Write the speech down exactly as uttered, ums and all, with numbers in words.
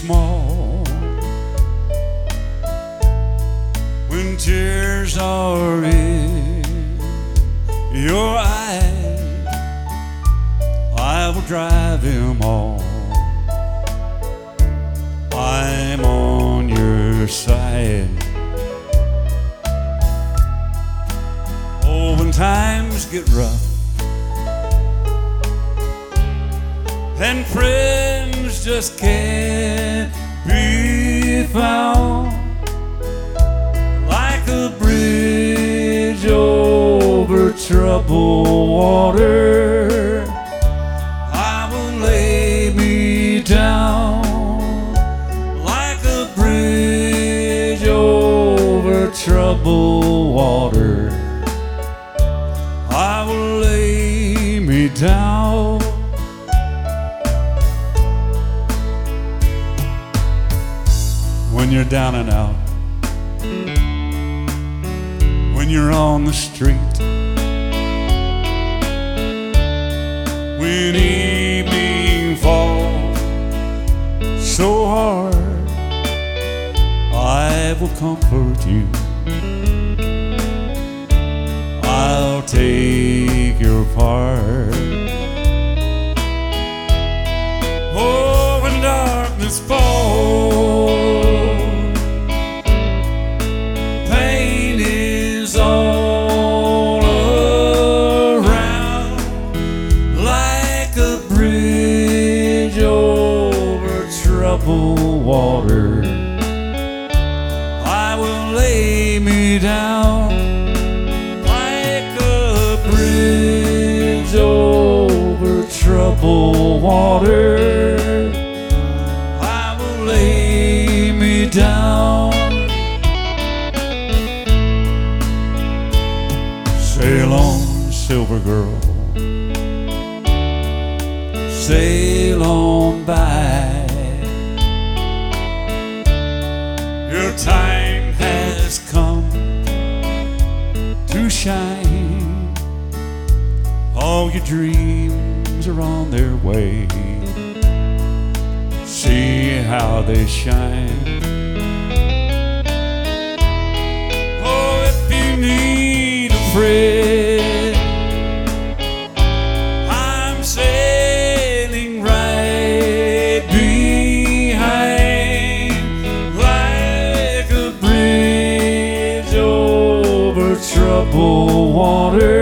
small when tears are in your eyes. I will drive him on. I'm on your side. Oh, when times get rough and friends just can't be found, like a bridge over troubled water, I will lay me down. Like a bridge over troubled water, I will lay me down. When you're down and out, when you're on the street, when evening falls so hard, I will comfort you. I'll take your part. Oh, when darkness falls, pain is all around, like a bridge over troubled water, I will lay me down. Like a bridge over troubled water, I will lay me down. Sail on, silver girl, sail on by. Your time has come to shine. All your dreams are on their way. See how they shine. Oh, if you need a friend, I'm sailing right behind. Like a bridge over troubled water,